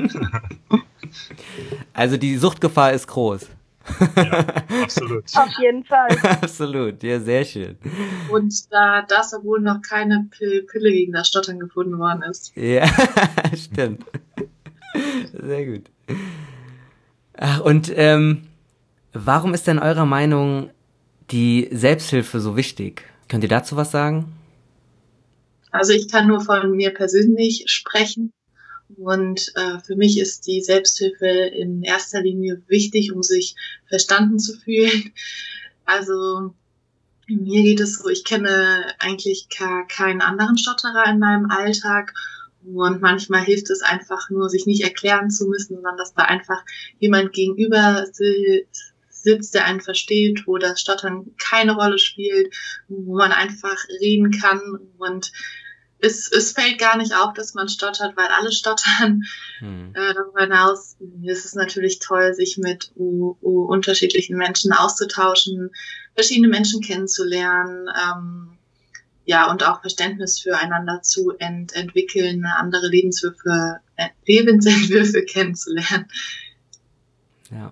[SPEAKER 1] Also die Suchtgefahr ist groß.
[SPEAKER 4] Ja, absolut.
[SPEAKER 2] Auf jeden Fall.
[SPEAKER 1] Absolut, ja, sehr schön.
[SPEAKER 3] Und da das, obwohl noch keine Pille gegen das Stottern gefunden worden ist.
[SPEAKER 1] Ja, stimmt. Sehr gut. Ach, und warum ist denn eurer Meinung die Selbsthilfe so wichtig? Könnt ihr dazu was sagen?
[SPEAKER 3] Also ich kann nur von mir persönlich sprechen. Und für mich ist die Selbsthilfe in erster Linie wichtig, um sich verstanden zu fühlen. Also mir geht es so, ich kenne eigentlich keinen anderen Stotterer in meinem Alltag. Und manchmal hilft es einfach nur, sich nicht erklären zu müssen, sondern dass da einfach jemand gegenüber sitzt, der einen versteht, wo das Stottern keine Rolle spielt, wo man einfach reden kann und es fällt gar nicht auf, dass man stottert, weil alle stottern. Darüber hinaus ist es natürlich toll, sich mit unterschiedlichen Menschen auszutauschen, verschiedene Menschen kennenzulernen, und auch Verständnis füreinander zu entwickeln, andere Lebensentwürfe kennenzulernen.
[SPEAKER 1] Ja.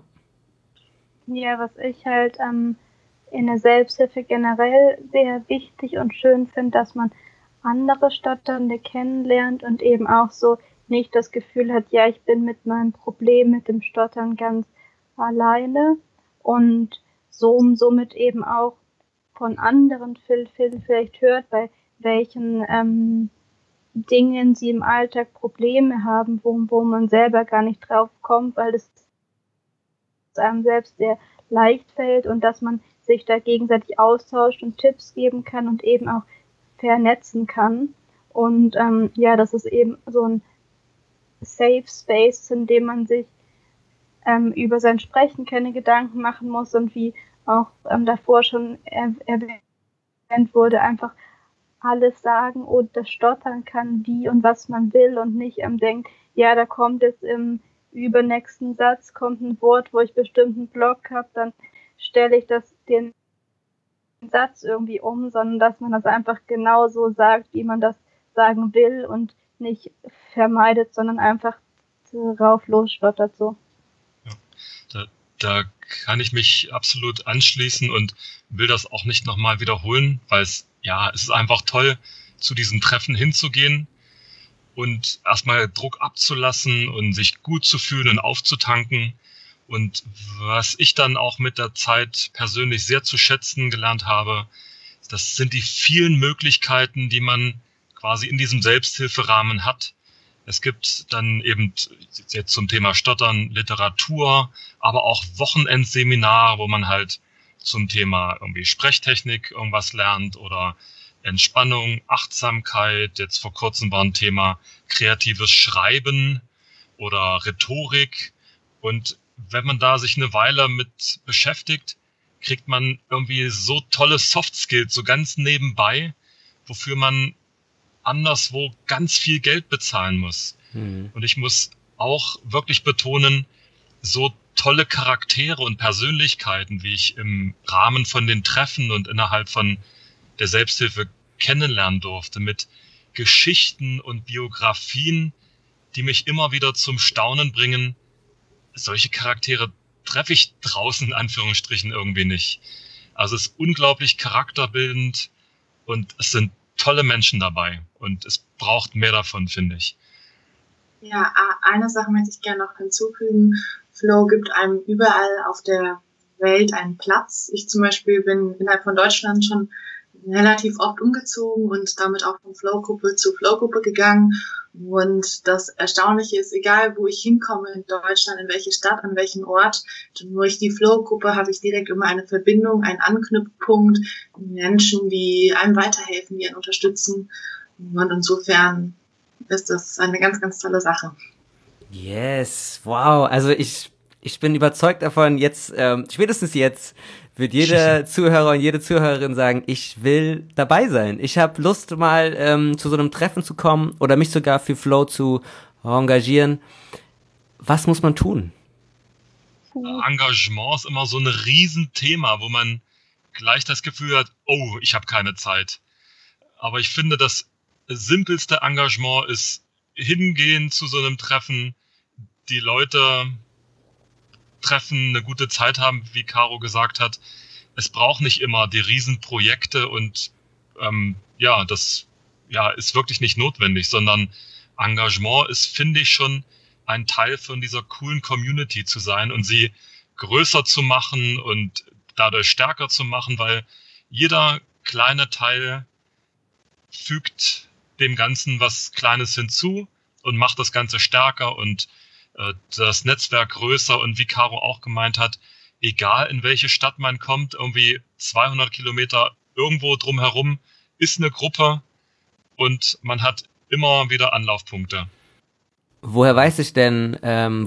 [SPEAKER 2] Ja, was ich halt in der Selbsthilfe generell sehr wichtig und schön finde, dass man andere Stotternde kennenlernt und eben auch so nicht das Gefühl hat, ja, ich bin mit meinem Problem, mit dem Stottern ganz alleine und somit eben auch von anderen vielleicht hört, bei welchen Dingen sie im Alltag Probleme haben, wo man selber gar nicht drauf kommt, weil es einem selbst sehr leicht fällt und dass man sich da gegenseitig austauscht und Tipps geben kann und eben auch vernetzen kann. Und dass es eben so ein Safe Space, in dem man sich über sein Sprechen keine Gedanken machen muss und wie auch davor schon erwähnt wurde, einfach alles sagen oder stottern kann, wie und was man will und nicht denkt, ja, da kommt jetzt im übernächsten Satz kommt ein Wort, wo ich bestimmt einen Block habe, dann stelle ich den Satz irgendwie um, sondern dass man das einfach genauso sagt, wie man das sagen will und nicht vermeidet, sondern einfach drauf losstottert so.
[SPEAKER 4] Ja, da kann ich mich absolut anschließen und will das auch nicht nochmal wiederholen, weil es ist einfach toll, zu diesen Treffen hinzugehen und erstmal Druck abzulassen und sich gut zu fühlen und aufzutanken. Und was ich dann auch mit der Zeit persönlich sehr zu schätzen gelernt habe, das sind die vielen Möglichkeiten, die man quasi in diesem Selbsthilferahmen hat. Es gibt dann eben jetzt zum Thema Stottern Literatur, aber auch Wochenendseminare, wo man halt zum Thema irgendwie Sprechtechnik irgendwas lernt oder Entspannung, Achtsamkeit. Jetzt vor kurzem war ein Thema kreatives Schreiben oder Rhetorik. Und wenn man da sich eine Weile mit beschäftigt, kriegt man irgendwie so tolle Soft Skills, so ganz nebenbei, wofür man anderswo ganz viel Geld bezahlen muss. Und ich muss auch wirklich betonen, so tolle Charaktere und Persönlichkeiten, wie ich im Rahmen von den Treffen und innerhalb von der Selbsthilfe kennenlernen durfte, mit Geschichten und Biografien, die mich immer wieder zum Staunen bringen. Solche Charaktere treffe ich draußen in Anführungsstrichen irgendwie nicht. Also es ist unglaublich charakterbildend und es sind tolle Menschen dabei und es braucht mehr davon, finde ich.
[SPEAKER 3] Ja, eine Sache möchte ich gerne noch hinzufügen. Flow gibt einem überall auf der Welt einen Platz. Ich zum Beispiel bin innerhalb von Deutschland schon relativ oft umgezogen und damit auch von Flow-Gruppe zu Flow-Gruppe gegangen. Und das Erstaunliche ist, egal wo ich hinkomme in Deutschland, in welche Stadt, an welchen Ort, durch die Flow-Gruppe habe ich direkt immer eine Verbindung, einen Anknüpfpunkt, Menschen, die einem weiterhelfen, die einen unterstützen. Und insofern ist das eine ganz, ganz tolle Sache.
[SPEAKER 1] Yes, wow. Also ich bin überzeugt davon, jetzt, spätestens jetzt, wird jeder Zuhörer und jede Zuhörerin sagen, ich will dabei sein. Ich habe Lust, mal zu so einem Treffen zu kommen oder mich sogar für Flow zu engagieren. Was muss man tun?
[SPEAKER 4] Engagement ist immer so ein Riesenthema, wo man gleich das Gefühl hat, oh, ich habe keine Zeit. Aber ich finde, das simpelste Engagement ist hingehen zu so einem Treffen, die Leute treffen, eine gute Zeit haben, wie Caro gesagt hat. Es braucht nicht immer die Riesenprojekte und das ist wirklich nicht notwendig, sondern Engagement ist, finde ich, schon ein Teil von dieser coolen Community zu sein und sie größer zu machen und dadurch stärker zu machen, weil jeder kleine Teil fügt dem Ganzen was Kleines hinzu und macht das Ganze stärker und das Netzwerk größer. Und wie Caro auch gemeint hat, egal in welche Stadt man kommt, irgendwie 200 Kilometer irgendwo drumherum ist eine Gruppe und man hat immer wieder Anlaufpunkte.
[SPEAKER 1] Woher weiß ich denn,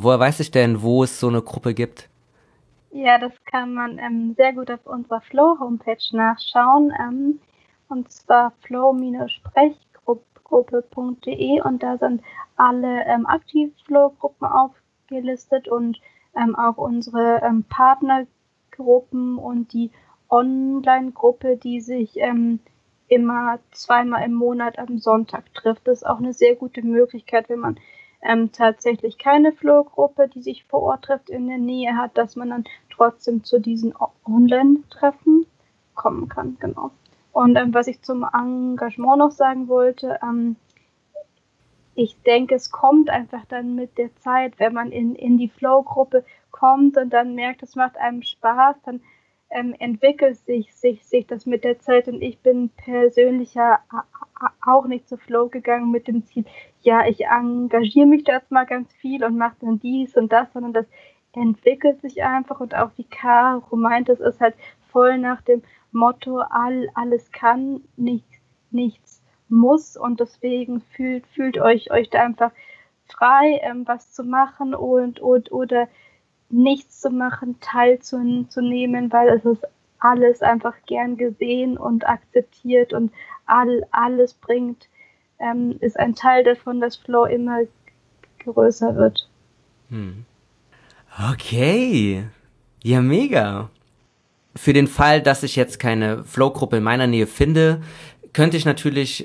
[SPEAKER 1] wo es so eine Gruppe gibt?
[SPEAKER 2] Ja, das kann man sehr gut auf unserer Flow-Homepage nachschauen. Und zwar flow-sprechgruppe.de und da sind alle Aktiv-Flow-Gruppen aufgelistet und auch unsere Partnergruppen und die Online-Gruppe, die sich immer zweimal im Monat am Sonntag trifft. Das ist auch eine sehr gute Möglichkeit, wenn man tatsächlich keine Flow-Gruppe, die sich vor Ort trifft, in der Nähe hat, dass man dann trotzdem zu diesen Online-Treffen kommen kann, genau. Und was ich zum Engagement noch sagen wollte, ich denke, es kommt einfach dann mit der Zeit, wenn man in die Flow-Gruppe kommt und dann merkt, es macht einem Spaß, dann entwickelt sich das mit der Zeit. Und ich bin persönlich ja auch nicht zu Flow gegangen mit dem Ziel, ja, ich engagiere mich da jetzt mal ganz viel und mache dann dies und das, sondern das entwickelt sich einfach. Und auch wie Caro meint, es ist halt voll nach dem Motto, alles kann, nichts muss, und deswegen fühlt euch da einfach frei, was zu machen oder nichts zu machen, teilzunehmen, weil es ist alles einfach gern gesehen und akzeptiert und alles bringt, ist ein Teil davon, dass Flow immer größer wird.
[SPEAKER 1] Okay, ja, mega. Für den Fall, dass ich jetzt keine Flow-Gruppe in meiner Nähe finde, könnte ich natürlich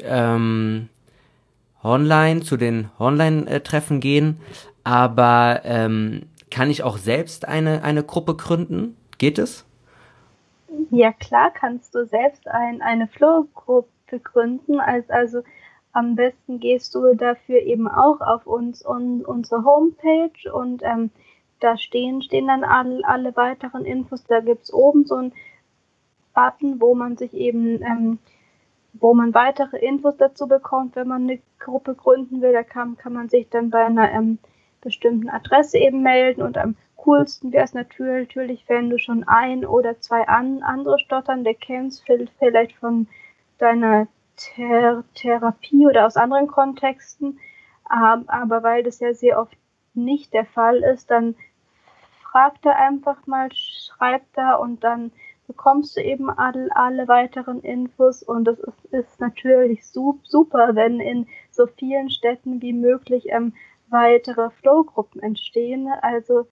[SPEAKER 1] online zu den Online-Treffen gehen, aber kann ich auch selbst eine Gruppe gründen? Geht es?
[SPEAKER 2] Ja, klar kannst du selbst eine Flow-Gruppe gründen. Also am besten gehst du dafür eben auch auf unsere Homepage und da stehen dann alle weiteren Infos. Da gibt's oben so einen Button, wo man sich eben, wo man weitere Infos dazu bekommt, wenn man eine Gruppe gründen will. Da kann man sich dann bei einer bestimmten Adresse eben melden, und am coolsten wäre es natürlich, wenn du schon ein oder zwei andere Stotternde kennst, vielleicht von deiner Therapie oder aus anderen Kontexten, aber weil das ja sehr oft nicht der Fall ist, dann frag da einfach mal, schreib da und dann bekommst du eben alle weiteren Infos und es ist natürlich super, wenn in so vielen Städten wie möglich weitere Flow-Gruppen entstehen. Also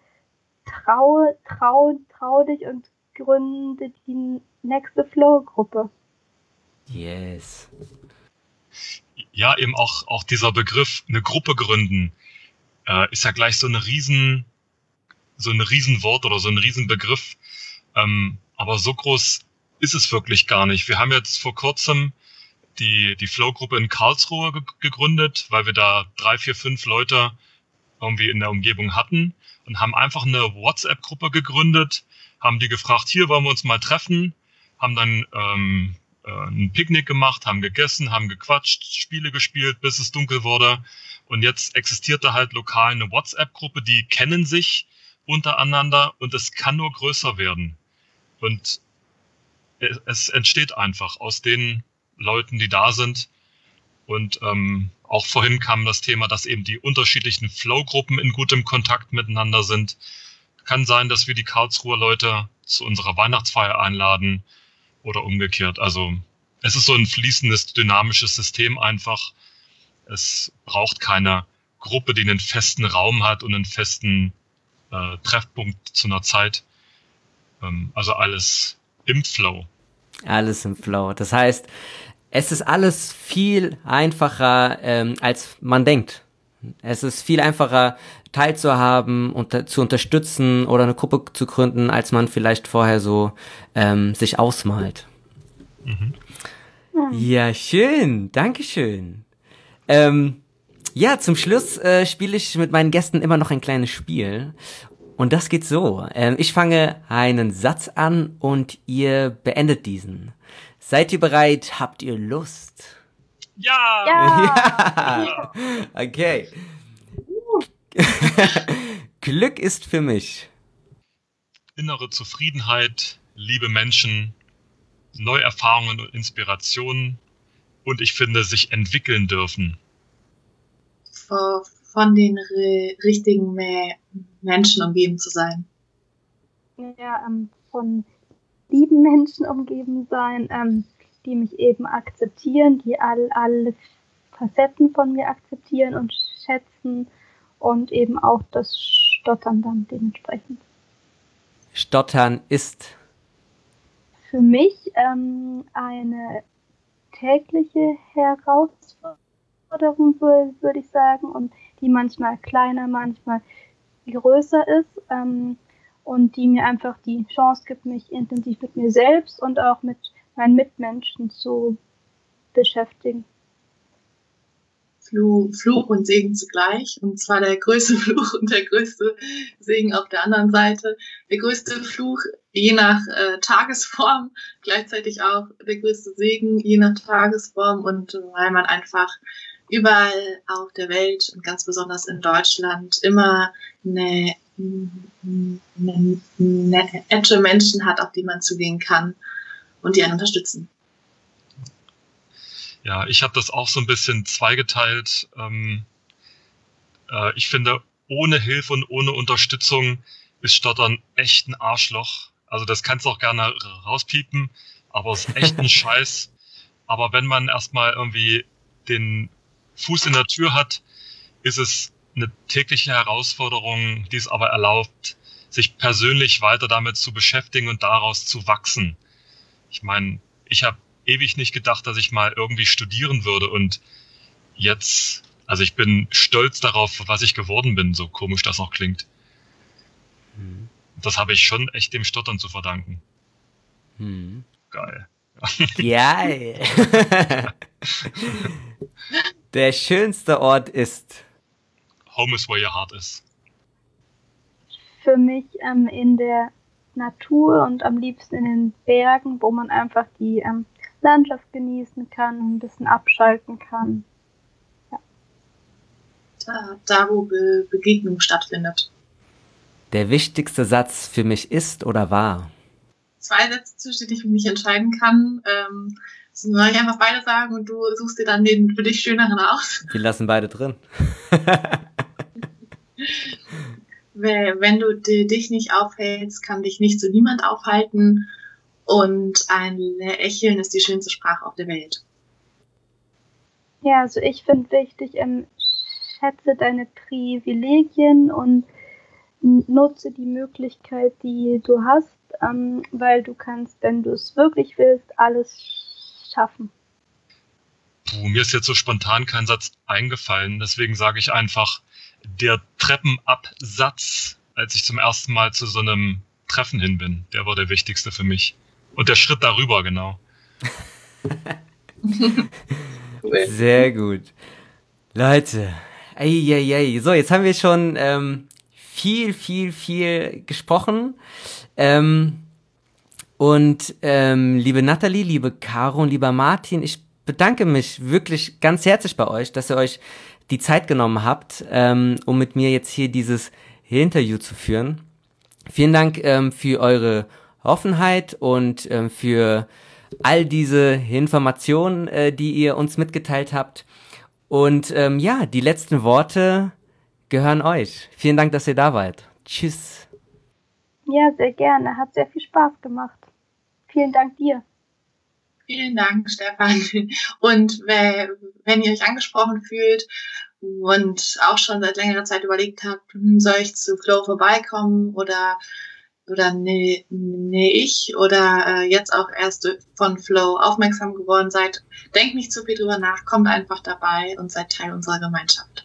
[SPEAKER 2] trau dich und gründe die nächste Flow-Gruppe.
[SPEAKER 1] Yes.
[SPEAKER 4] Ja, eben auch dieser Begriff, eine Gruppe gründen, ist ja gleich so ein Riesenwort oder so ein Riesenbegriff. Aber so groß ist es wirklich gar nicht. Wir haben jetzt vor kurzem die Flow-Gruppe in Karlsruhe gegründet, weil wir da 3, 4, 5 Leute irgendwie in der Umgebung hatten und haben einfach eine WhatsApp-Gruppe gegründet, haben die gefragt, hier wollen wir uns mal treffen, haben dann ein Picknick gemacht, haben gegessen, haben gequatscht, Spiele gespielt, bis es dunkel wurde. Und jetzt existiert da halt lokal eine WhatsApp-Gruppe, die kennen sich untereinander und es kann nur größer werden. Und es entsteht einfach aus den Leuten, die da sind. Und auch vorhin kam das Thema, dass eben die unterschiedlichen Flow-Gruppen in gutem Kontakt miteinander sind. Kann sein, dass wir die Karlsruher Leute zu unserer Weihnachtsfeier einladen oder umgekehrt. Also es ist so ein fließendes, dynamisches System einfach. Es braucht keine Gruppe, die einen festen Raum hat und einen festen Treffpunkt zu einer Zeit. Also alles im Flow.
[SPEAKER 1] Alles im Flow. Das heißt, es ist alles viel einfacher, als man denkt. Es ist viel einfacher, teilzuhaben und zu unterstützen oder eine Gruppe zu gründen, als man vielleicht vorher so sich ausmalt.
[SPEAKER 4] Mhm.
[SPEAKER 1] Ja, schön. Dankeschön. Ja, zum Schluss spiele ich mit meinen Gästen immer noch ein kleines Spiel. Und das geht so. Ich fange einen Satz an und ihr beendet diesen. Seid ihr bereit? Habt ihr Lust?
[SPEAKER 4] Ja!
[SPEAKER 1] Ja! Okay. Glück ist für mich
[SPEAKER 4] innere Zufriedenheit, liebe Menschen, neue Erfahrungen und Inspirationen und ich finde, sich entwickeln dürfen.
[SPEAKER 3] Von den richtigen Menschen umgeben zu sein.
[SPEAKER 2] Ja, von lieben Menschen umgeben sein, die mich eben akzeptieren, die alle Facetten von mir akzeptieren und schätzen und eben auch das Stottern dann dementsprechend.
[SPEAKER 1] Stottern ist
[SPEAKER 2] für mich eine tägliche Herausforderung, würde ich sagen, und die manchmal kleiner, manchmal größer ist und die mir einfach die Chance gibt, mich intensiv mit mir selbst und auch mit meinen Mitmenschen zu beschäftigen.
[SPEAKER 3] Fluch und Segen zugleich. Und zwar der größte Fluch und der größte Segen auf der anderen Seite. Der größte Fluch je nach Tagesform, gleichzeitig auch der größte Segen je nach Tagesform. Und weil man einfach überall auf der Welt und ganz besonders in Deutschland immer nette Menschen hat, auf die man zugehen kann und die einen unterstützen.
[SPEAKER 4] Ja, ich habe das auch so ein bisschen zweigeteilt. Ich finde, ohne Hilfe und ohne Unterstützung ist Stottern echt ein Arschloch. Also das kannst du auch gerne rauspiepen, aber es ist echt ein Scheiß. Aber wenn man erstmal irgendwie den Fuß in der Tür hat, ist es eine tägliche Herausforderung, die es aber erlaubt, sich persönlich weiter damit zu beschäftigen und daraus zu wachsen. Ich meine, ich habe ewig nicht gedacht, dass ich mal irgendwie studieren würde und jetzt, also ich bin stolz darauf, was ich geworden bin, so komisch das auch klingt. Das habe ich schon echt dem Stottern zu verdanken. Geil.
[SPEAKER 1] Geil. Der schönste Ort ist
[SPEAKER 4] Home is where your heart is.
[SPEAKER 2] Für mich in der Natur und am liebsten in den Bergen, wo man einfach die Landschaft genießen kann und ein bisschen abschalten kann. Ja.
[SPEAKER 3] Da wo Begegnung stattfindet.
[SPEAKER 1] der wichtigste Satz für mich ist oder war.
[SPEAKER 3] 2 Sätze, zwischen denen ich mich entscheiden kann. Soll ich einfach beide sagen und du suchst dir dann den für dich schöneren aus?
[SPEAKER 1] Wir lassen beide drin.
[SPEAKER 3] Wenn du dich nicht aufhältst, kann dich nicht so niemand aufhalten. Und ein Lächeln ist die schönste Sprache auf der Welt.
[SPEAKER 2] Ja, also ich finde wichtig, schätze deine Privilegien und nutze die Möglichkeit, die du hast, weil du kannst, wenn du es wirklich willst, alles schaffen.
[SPEAKER 4] Mir ist jetzt so spontan kein Satz eingefallen, deswegen sage ich einfach, der Treppenabsatz, als ich zum ersten Mal zu so einem Treffen hin bin, der war der wichtigste für mich. Und der Schritt darüber, genau.
[SPEAKER 1] Sehr gut. Leute, so, jetzt haben wir schon viel gesprochen. Liebe Nathalie, liebe Caro und lieber Martin, ich bedanke mich wirklich ganz herzlich bei euch, dass ihr euch die Zeit genommen habt, um mit mir jetzt hier dieses Interview zu führen. Vielen Dank für eure Offenheit und für all diese Informationen, die ihr uns mitgeteilt habt. Und die letzten Worte gehören euch. Vielen Dank, dass ihr da wart. Tschüss.
[SPEAKER 2] Ja, sehr gerne. Hat sehr viel Spaß gemacht. Vielen Dank dir.
[SPEAKER 3] Vielen Dank, Stefan. Und wenn ihr euch angesprochen fühlt und auch schon seit längerer Zeit überlegt habt, soll ich zu Flow vorbeikommen oder ich oder jetzt auch erst von Flow aufmerksam geworden seid, denkt nicht zu viel drüber nach, kommt einfach dabei und seid Teil unserer Gemeinschaft.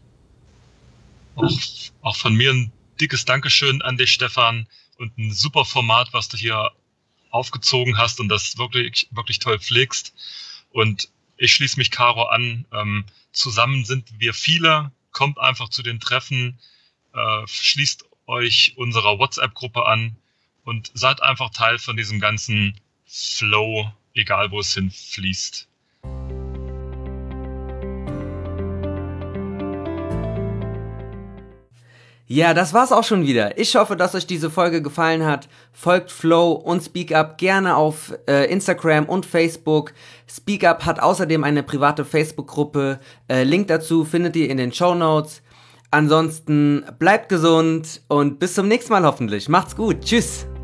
[SPEAKER 4] Auch von mir ein dickes Dankeschön an dich, Stefan, und ein super Format, was du hier aufgezogen hast und das wirklich toll pflegst. Und ich schließe mich Caro an. Zusammen sind wir viele. Kommt einfach zu den Treffen, schließt euch unserer WhatsApp-Gruppe an und seid einfach Teil von diesem ganzen Flow, egal wo es hinfließt.
[SPEAKER 1] Ja, das war's auch schon wieder. Ich hoffe, dass euch diese Folge gefallen hat. Folgt Flow und Speak Up gerne auf Instagram und Facebook. Speak Up hat außerdem eine private Facebook-Gruppe. Link dazu findet ihr in den Shownotes. Ansonsten bleibt gesund und bis zum nächsten Mal hoffentlich. Macht's gut. Tschüss.